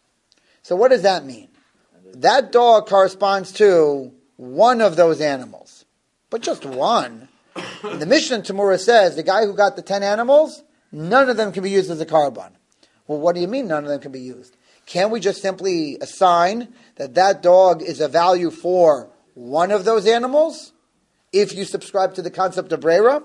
A: So what does that mean? That dog corresponds to one of those animals. But just one. And the Mishnah Tamura says the guy who got the 10 animals, none of them can be used as a carbon. Well, what do you mean none of them can be used? Can't we just simply assign that dog is a value for one of those animals? If you subscribe to the concept of breira,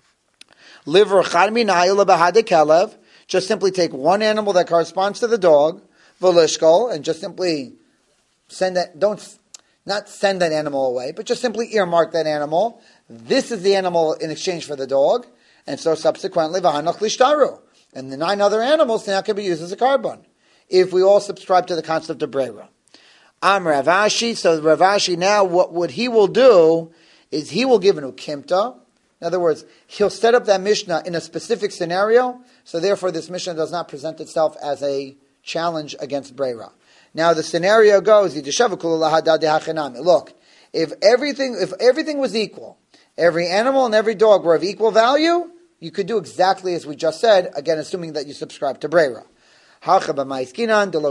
A: just simply take one animal that corresponds to the dog, velishkol, and just simply send that, not send that animal away, but just simply earmark that animal. This is the animal in exchange for the dog, and so subsequently, v'hanach lishtaru. And the 9 other animals now can be used as a carbon, if we all subscribe to the concept of breira. Rav Ashi, so Rav Ashi now, what he will do is he will give an ukimta. In other words, he'll set up that Mishnah in a specific scenario, so therefore this Mishnah does not present itself as a challenge against breira. Now the scenario goes, look, if everything was equal, every animal and every dog were of equal value, you could do exactly as we just said, again assuming that you subscribe to breira.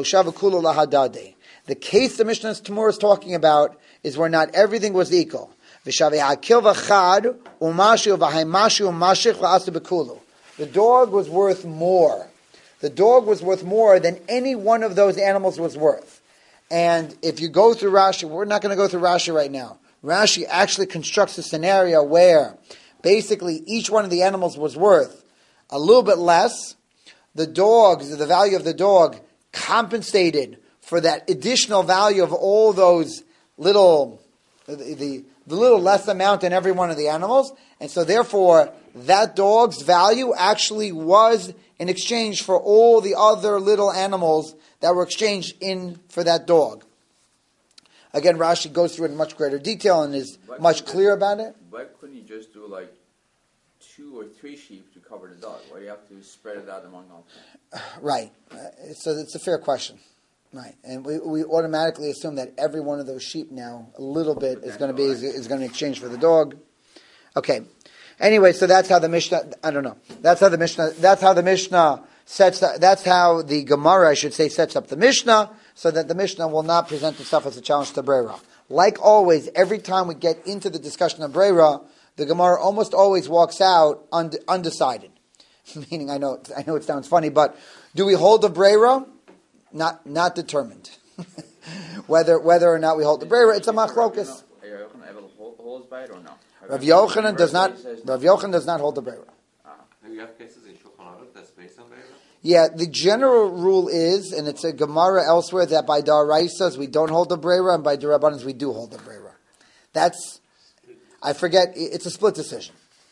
A: The case the Mishnah Tamura is talking about is where not everything was equal. The dog was worth more. The dog was worth more than any one of those animals was worth. And if you go through Rashi, we're not going to go through Rashi right now. Rashi actually constructs a scenario where basically each one of the animals was worth a little bit less. The value of the dog compensated for that additional value of all those little, the little less amount in every one of the animals. And so therefore, that dog's value actually was in exchange for all the other little animals that were exchanged in for that dog. Again, Rashi goes through it in much greater detail and is much clearer about it.
D: Why couldn't you just do like 2 or 3 sheep to cover the dog? Why do you have to spread it out among all?
A: Right. So it's a fair question. Right. And we automatically assume that every one of those sheep now, a little bit, is going to be exchanged for the dog. Okay. Anyway, so that's how the Mishnah, I don't know. That's how the Mishnah sets, that's how the Gemara, I should say, sets up the Mishnah, so that the Mishnah will not present itself as a challenge to Breira. Like always, every time we get into the discussion of Breira, the Gemara almost always walks out undecided. Meaning, I know it sounds funny, but do we hold the Breira? Not determined. whether or not we hold the Breira, it's a machlokus.
D: Holds by it or no?
A: Rav Yochanan does not hold the Breira.
B: Do you have cases in Shulchan Aruch that's based on Breira?
A: Yeah, the general rule is, and it's a Gemara elsewhere, that by Daraisas we don't hold the Breira, and by Darabanan we do hold the Breira. That's, I forget, it's a split decision.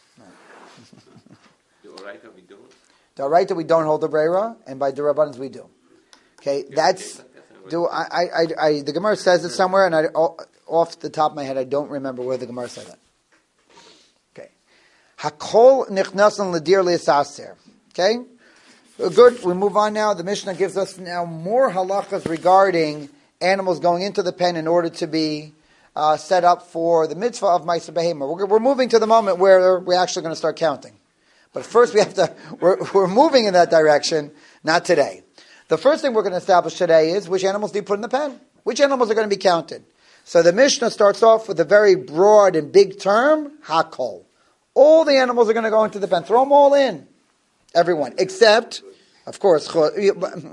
B: D'oraita we don't?
A: D'oraita we don't hold the Breira, and by Darabanan we do. Okay, that's, the Gemara says it somewhere, and off the top of my head, I don't remember where the Gemara said that. Okay. Hakol nichnasan l'dir li'asaser. Okay? Good. We move on now. The Mishnah gives us now more halachas regarding animals going into the pen in order to be set up for the mitzvah of Ma'aser Behema. We're moving to the moment where we're actually going to start counting. But first we have to, we're moving in that direction, not today. The first thing we're going to establish today is which animals do you put in the pen? Which animals are going to be counted? So the Mishnah starts off with a very broad and big term, hakol. All the animals are going to go into the pen. Throw them all in. Everyone. Except, of course, obviously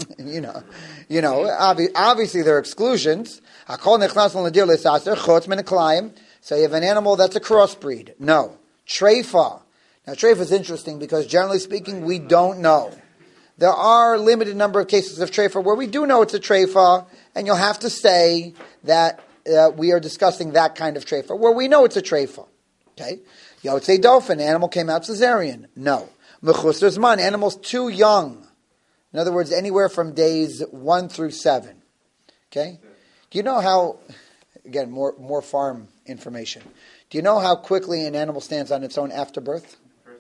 A: there are exclusions. Hakol nechnas l'nadir l'saser, chutz min ha'klayim. So you have an animal that's a crossbreed. No. Treifa. Now treifa is interesting because generally speaking, we don't know. There are a limited number of cases of treifa where we do know it's a treifa, and you'll have to say that we are discussing that kind of treifa, where we know it's a treifa. Okay? Yotzei Dolphin, animal came out cesarean. No. Mechusar Zman, animals too young. In other words, anywhere from days 1 through 7. Okay? Do you know how, again, more farm information. Do you know how quickly an animal stands on its own after birth?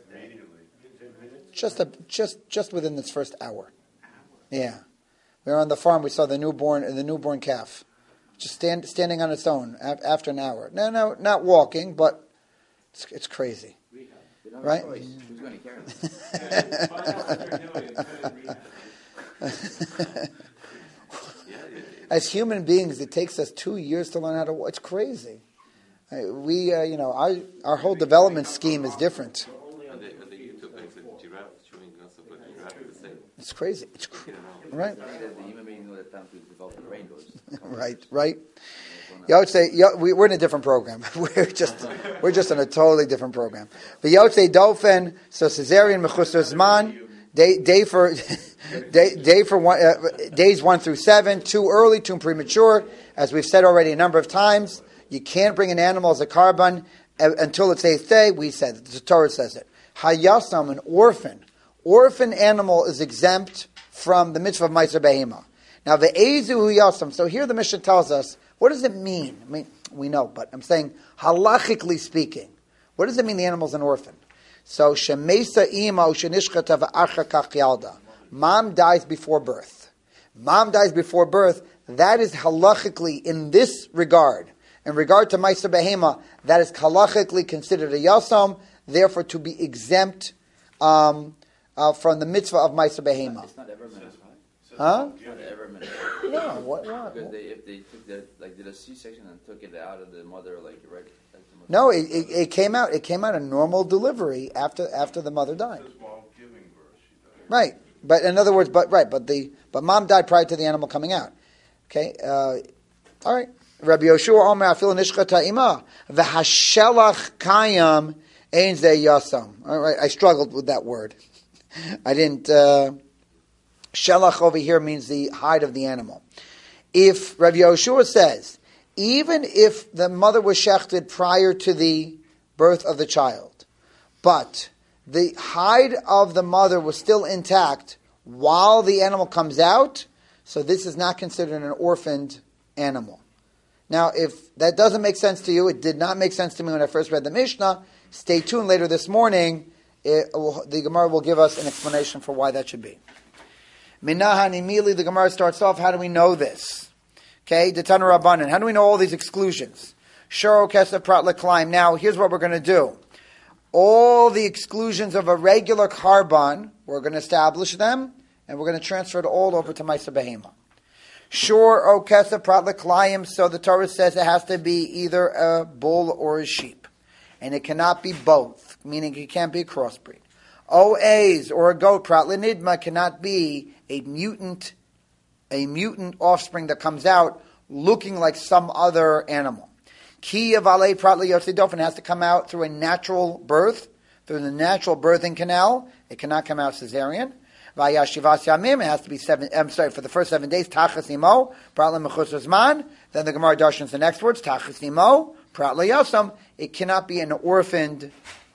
A: Just within its first hour. Yeah. We were on the farm, we saw the newborn calf. Just standing on its own after an hour. No, not walking, but it's crazy. Right?
D: Who's going to carry them?
A: As human beings, it takes us 2 years to learn how to walk. It's crazy. Our whole development scheme is different. It's crazy. Right. Right. I would say we're in a different program. We're just in a totally different program. But Yotzei Dolphin, so cesarean mechusar zman, days 1 through 7, too early, too premature. As we've said already a number of times, you can't bring an animal as a carbon until its 8th day. We said the Torah says it. Hayasam, an orphan animal is exempt from the mitzvah of Ma'aser Behema. Now the Ezu Hu Yasam. So here the Mishnah tells us, what does it mean? I mean, we know, but I'm saying halachically speaking, what does it mean the animal's an orphan? So Shemesa Ima Ushenishchata v'Archa Kach Yalda. Mom dies before birth. That is halachically in this regard. In regard to Ma'aser Behema, that is halachically considered a yasam, therefore to be exempt from the mitzvah of Ma'aser Behema.
D: It's not ever meant.
A: Huh?
D: Whatever, man.
A: No, what?
D: Because if they took did a C-section and took it out of the mother, right?
A: No, it came out. It came out a normal delivery after the mother died.
C: It says while giving birth, she died.
A: Right, but in other words, but mom died prior to the animal coming out. Okay, all right. Rabbi Yoshua Omer Afil Nishchata Ima v'Hashelach Kayam Ein Ze Yasam. All right, I struggled with that word. I didn't. Shelach over here means the hide of the animal. If Rabbi Yoshua says, even if the mother was shechted prior to the birth of the child, but the hide of the mother was still intact while the animal comes out, so this is not considered an orphaned animal. Now, if that doesn't make sense to you, it did not make sense to me when I first read the Mishnah, stay tuned later this morning. The Gemara will give us an explanation for why that should be. Minahan, immediately the Gemara starts off, how do we know this? Okay, Detana Rabbanan. How do we know all these exclusions? Shuro Kesef Prat L'Klaim. Now, here's what we're going to do. All the exclusions of a regular carbon, we're going to establish them, and we're going to transfer it all over to Ma'aser Behema. Shuro Kesef Prat L'Klaim, so the Torah says it has to be either a bull or a sheep. And it cannot be both, meaning it can't be a crossbreed. O's or a goat, Prat L'Nidma, cannot be a mutant offspring that comes out looking like some other animal. Ki Avale Prat L'Yotze Dofen has to come out through a natural birth, through the natural birthing canal. It cannot come out cesarean. Vayashivas Yamim, it has to be for the first 7 days, Tachas Nimo, Prat L'Mechutz Zman. Then the Gemara darshans the next words, Tachas Nimo, Prat L'Yosam. It cannot be an orphaned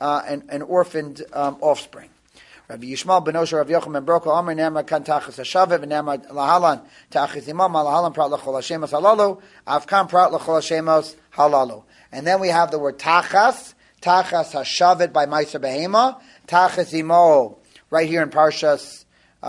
A: offspring. Rabbi Yishmael ben Osher, Rabbi Yochanan ben Broka, Amar Nemar kan tachas hashavet, v'nemar lahalan tachas imam, lahalan prat l'chol hashemos halalu, avkan prat l'chol hashemos halalu. And then we have the word tachas hashavet by Ma'aser Behema, tachas imo, right here in Parshas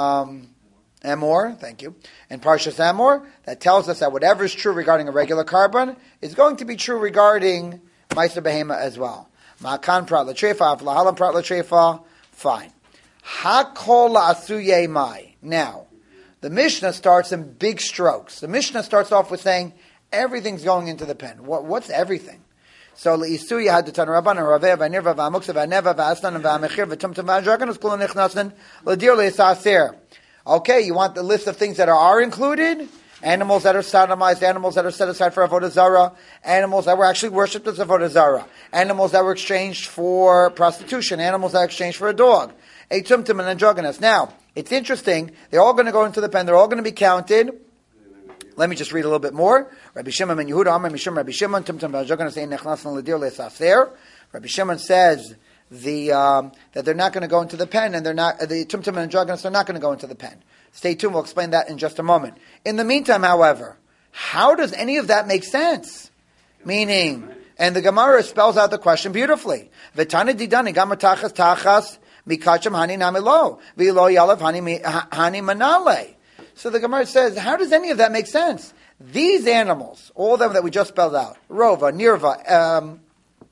A: Emor, thank you. In Parshas Emor, that tells us that whatever is true regarding a regular carbon is going to be true regarding Ma'aser Behema as well. Ma'akan prat l'trefa, lahalan prat l'trefa, fine. Hakol asuye mai. Now, the Mishnah starts in big strokes. The Mishnah starts off with saying everything's going into the pen. What's everything? So le'isuya had to turn rabban raveh v'nirva v'amuksa v'neva v'asnan v'amechir v'tumtum v'andragonus kulon nichnasen l'dir le'saser. Okay, you want the list of things that are included? Animals that are sodomized, animals that are set aside for avodah zarah, animals that were actually worshipped as avodah zarah, animals that were exchanged for prostitution, animals that were exchanged for a dog. A tumtum and androgynous. Now, it's interesting. They're all going to go into the pen. They're all going to be counted. Let me just read a little bit more. Rabbi Shimon ben Yehuda, Amar Mishum Rabbi Shimon, tumtum androgynous ein nechnasen l'dir le'saser. Rabbi Shimon says that they're not going to go into the pen, and the tumtum and androgynous are not going to go into the pen. Stay tuned. We'll explain that in just a moment. In the meantime, however, how does any of that make sense? Meaning, and the Gemara spells out the question beautifully. V'tana didani gamar tachas mikacham hani namilo v'lo yalav hani manale. So the Gemara says, how does any of that make sense? These animals, all of them that we just spelled out, Rova, Nirva,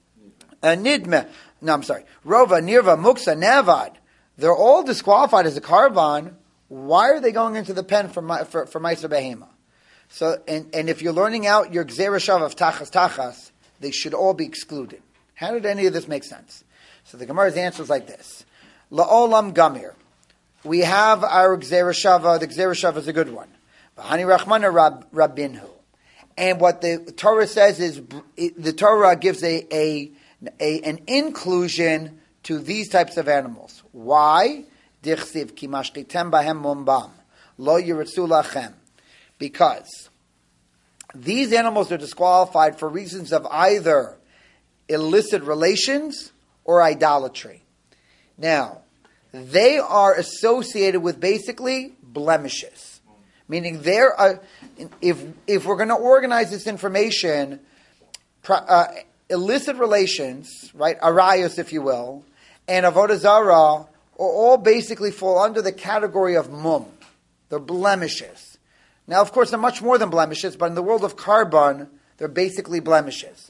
A: Nidme, Rova, Nirva, Muksa, Nevad, they're all disqualified as a carbon. Why are they going into the pen for Ma'aser Behema? So, and if you're learning out your Gzera Shav of Tachas, they should all be excluded. How did any of this make sense? So the Gemara's answer is like this. La'olam Gamir. We have our Gzera Shava. The Gzera Shava is a good one. V'hani Rachmana Rabbinhu. And what the Torah says is, the Torah gives an inclusion to these types of animals. Why? Dichsiv ki mashchitem bahem mumbam lo yiratzu lachem. Because these animals are disqualified for reasons of either illicit relations or idolatry. Now, they are associated with basically blemishes. Meaning if we're going to organize this information, illicit relations, right, arayos if you will, and avodah zarah, all basically fall under the category of mum. They're blemishes. Now, of course, they're much more than blemishes, but in the world of carbon, they're basically blemishes.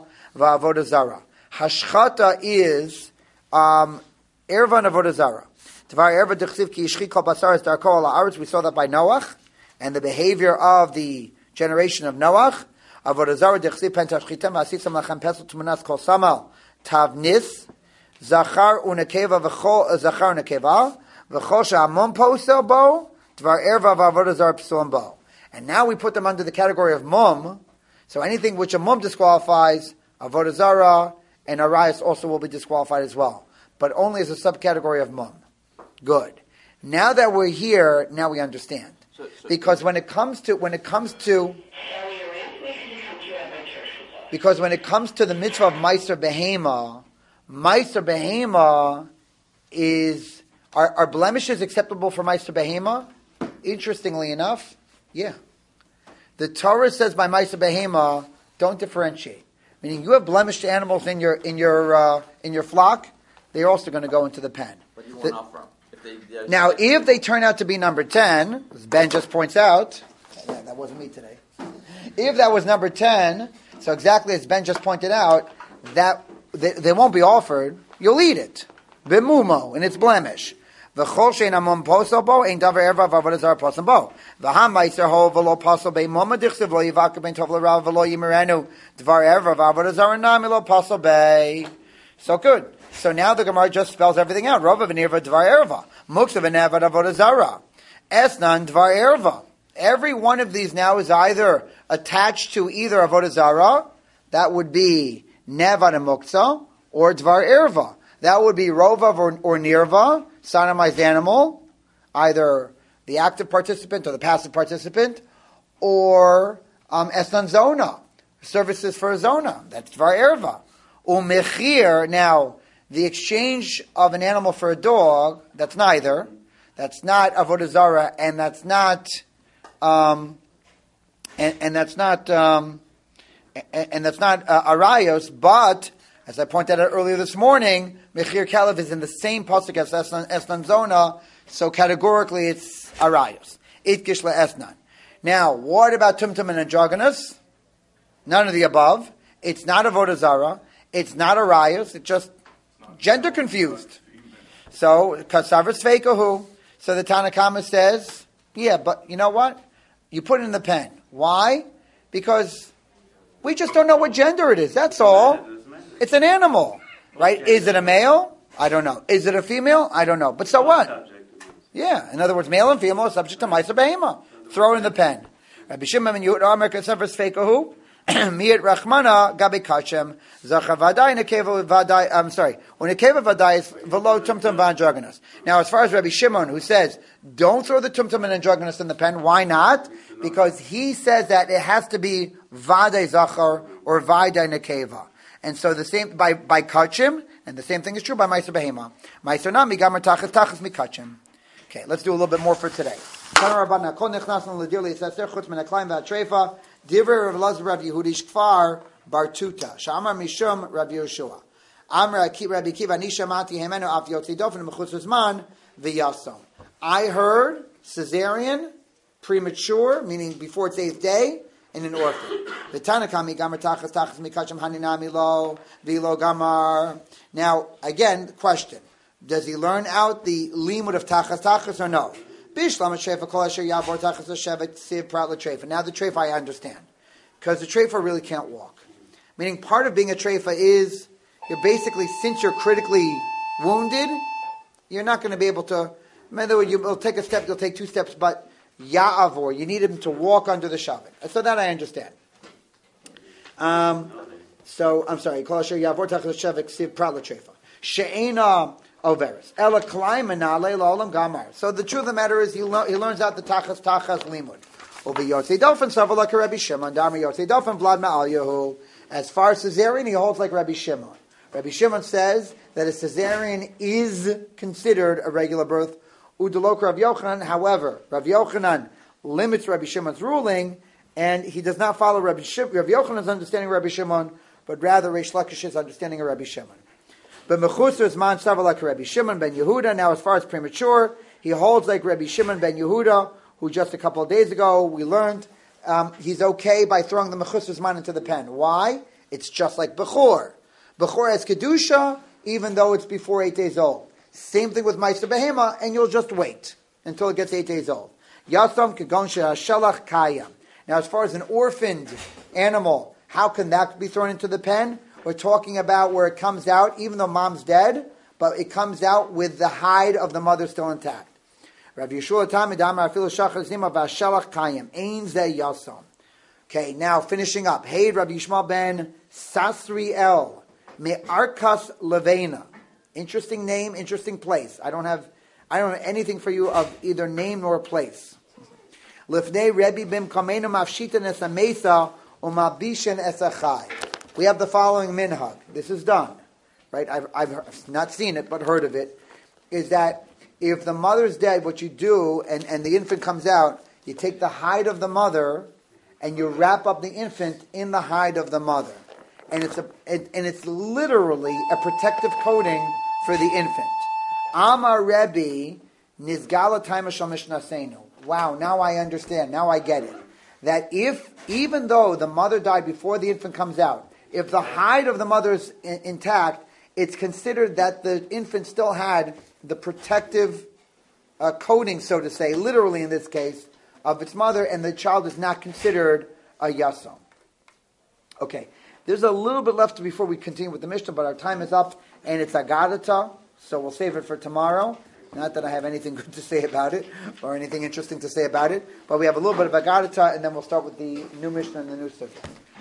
A: Hashchata is erva and avodah zarah. We saw that by Noach and the behavior of the generation of Noach. Tavnis, Zachar unekeva Zachar unekeva, v'chol she'amon posel bo, dvar erva v'avodah zara psulim bo. And now we put them under the category of mum. So anything which a mum disqualifies, avodah zara and arayos also will be disqualified as well, but only as a subcategory of mum. Good. Now that we're here, now we understand. Because when it comes to the mitzvah of Meiser Behema is, are blemishes acceptable for Meiser Behema? Interestingly enough, yeah. The Torah says by Meiser Behema, don't differentiate. Meaning you have blemished animals in your flock, they're also going to go into the pen.
D: But you want off from.
A: Now, if they turn out to be number 10, as Ben just points out, that wasn't me today. If that was number 10, so exactly as Ben just pointed out, that they won't be offered. You'll eat it, b'mumo, in its blemish. V'chol shein amon posel bo, ein davar erva v'avodah zara posel bo. V'ham meiser ho v'lo posel bei moma dichsev lo yivaka ben tov l'rav v'lo yimirenu dvar erva v'avodah zara nami lo posel bei. So good. So now the Gemara just spells everything out. Rova v'nirva dvar erva. Muksa v'nevad avodah zara. Esnan dvar erva. Every one of these now is either attached to either avodah zara, that would be nevad and muksa, or dvar erva. That would be rovav or nirva, sodomized animal, either the active participant or the passive participant, or esnan zona, services for a zona. That's dvar erva. Umechir, now, the exchange of an animal for a dog, that's neither. That's not avodah zara, and that's not, and that's not arayos. But as I pointed out earlier this morning, mechir kalev is in the same pasuk as esnan zona, so categorically it's arayos. Itkish le'esnan. Now, what about tumtum and androgynous? None of the above. It's not avodah zara. It's not arayos. It's just gender confused. So, kasavar sveikahu. So the Tanakama says, yeah, but you know what? You put it in the pen. Why? Because we just don't know what gender it is. That's all. It's an animal, right? Is it a male? I don't know. Is it a female? I don't know. But so what? Yeah. In other words, male and female are subject to Meiser Behema. Throw it in the pen. Rabbi Shimon ben Yehuda Amar kasavar sveikahu. Miyat Rachmana Gabi Kachem Zacha Vadai Nekeva Vadai. I'm sorry. When Nekeva Vadai is Velo Tumtum Vandrogonus. Now, as far as Rabbi Shimon, who says don't throw the Tumtum and Androgonus in the pen, why not? Because he says that it has to be Vadai Zachar or Vadai Nekeva, and so the same by Kachem, and the same thing is true by Meiser Behema. Meiser Nami Gamer Tachas Tachas Mikachem. Okay, let's do a little bit more for today. Divrei Rav Elazar Rav Yehudi Shkfar Bartuta Shamar Mishum Rav Yehoshua Amar Rabbi Kiva Nishamati Hemenu Af Yotzi Dofen Mechutz Zman V'Yasom. I heard cesarean, premature, meaning before its 8th day, in an orphan. V'Tanakami Gamar Tachas Tachas Mikachem Haninami Lo V'Lo Gamar. Now again, question: does he learn out the limud of Tachas Tachas or no? Now the treifa I understand, because the treifa really can't walk. Meaning part of being a treifa is, you're basically, since you're critically wounded, you're not going to be able to, in other words, you'll take a step, you'll take 2 steps, but ya'avor, you need him to walk under the shavet. So that I understand. So, I'm sorry, ya'avor tachas shavet ksiv prat l'treifa. She'ena Overis. Ela klaim menale la'olam gamar. So the truth of the matter is he learns out the tachas limud. Ubi yotzei dofen savar like Rabbi Shimon. Dami yotzei dofen vlad ma'al Yehu. As far as cesarean, he holds like Rabbi Shimon. Rabbi Shimon says that a cesarean is considered a regular birth. Udalok Rav Yochanan. However, Rav Yochanan limits Rabbi Shimon's ruling, and he does not follow Rav Yochanan's understanding of Rabbi Shimon, but rather Reish Lakish's understanding of Rabbi Shimon. But Mechusar is man savar like Rabbi Shimon ben Yehuda. Now, as far as premature, he holds like Rabbi Shimon ben Yehuda, who just a couple of days ago we learned he's okay by throwing the Mechusar's man into the pen. Why? It's just like Bechor. Bechor has kedusha, even though it's before 8 days old. Same thing with Meiser Behema, and you'll just wait until it gets 8 days old. Yasam Kagon Shalach Kayam. Now, as far as an orphaned animal, how can that be thrown into the pen? We're talking about where it comes out, even though mom's dead, but it comes out with the hide of the mother still intact. Rav Yeshua Tamid Amar Afilu Shachar Zima Vashalach Kayam Ein Ze Yasam. Okay, now finishing up. Hey, Rabbi Yishmael ben Sasriel Me'arkas Levena. Interesting name, interesting place. I don't have anything for you of either name nor place. Lifnei Rebbe bim kamenu mafshitan es amesa umabishen es achai. We have the following minhag. This is done, right? I've not seen it, but heard of it. Is that if the mother's dead, what you do, and the infant comes out, you take the hide of the mother and you wrap up the infant in the hide of the mother, and it's literally a protective coating for the infant. Amar Rebbe nizgala taima shel mishnasenu. Wow, now I understand. Now I get it. That even though the mother died before the infant comes out, if the hide of the mother is intact, it's considered that the infant still had the protective coating, so to say, literally in this case, of its mother, and the child is not considered a yasam. Okay, there's a little bit left before we continue with the Mishnah, but our time is up, and it's Agadata, so we'll save it for tomorrow. Not that I have anything good to say about it, or anything interesting to say about it, but we have a little bit of Agadata, and then we'll start with the new Mishnah and the new subject.